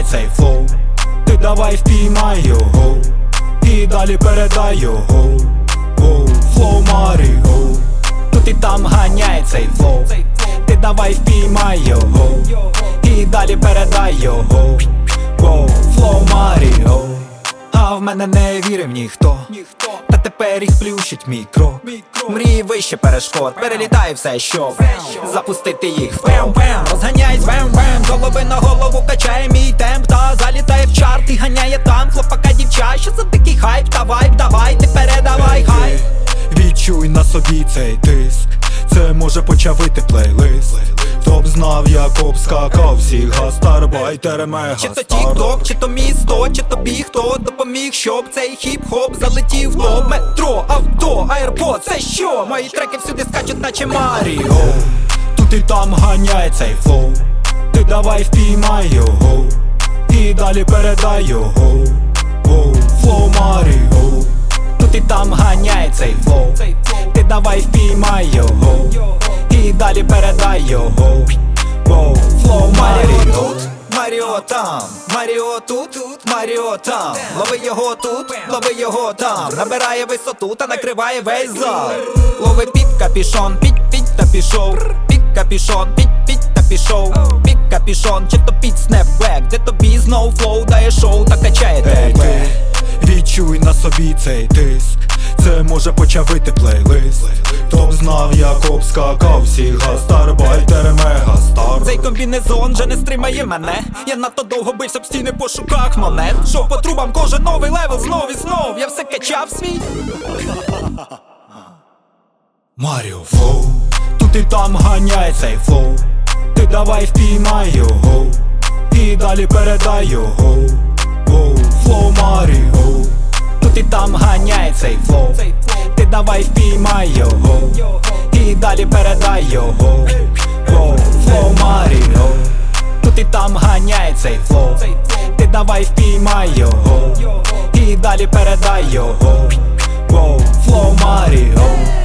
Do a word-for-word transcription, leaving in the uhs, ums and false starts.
цей флоу, ти давай впіймай його і далі передай його. Воу, флоу Маріо, тут і там ганяй цей флоу, ти давай впіймай його і далі передай його. Воу, флоу Маріо, а в мене не вірив ніхто, та тепер їх плющить мій крок. Мрії вище перешкод, перелітає все, щоб запустити їх в пем-пем. Розганяй звем-вем, голови на голову качає мій темп, та залітає в чарт і ганяє там хлопака дівча. Що за такий хайп та вайб, давай ти передавай хайп. Відчуй на собі цей тиск, це може почавити плейлист. Хто б знав, як обскакав всіх гастарбайтери мега. Чи то тік-ток, чи то місто, чи тобі хто допоміг, щоб цей хіп-хоп залетів в топ. Метро, авто, аерпод, це що? Мої треки всюди скачуть, наче Маріо. Тут і там ганяй цей флоу, ти давай впіймай його і далі передай його. Воу, флоу Маріо, тут і там ганяй цей флоу, ти давай впіймай його і далі передай його. Воу, флоу Маріо тут, Маріо там, Маріо тут, Маріо там. Лови його тут, лови його там. Набирає висоту та накриває весь зал. Лови під капішон, під під та пішов. Під капішон, під під та пішов. Під капішон, чи то під снепбек, де тобі знов флоу дає шоу та качає тебе. Відчуй на собі цей тиск, це може почавити плейлист. Хто б знав, як обскакав всіх гастарбайтери мегастар. Цей комбінезон вже не стримає мене, я надто довго бився в стіни пошуках монет. Шов по трубам кожен новий левел знов і знов, я все качав свій Маріо флоу, тут і там ганяй цей флоу, ти давай впіймай його і далі передай його. Воу, флоу Маріо, тут і там ганяй цей флоу, ти давай впіймай його і далі передай його. Воу, флоу Маріо, тут і там ганяй цей флоу, ти давай впіймай його і далі передай його. Воу, флоу Маріо.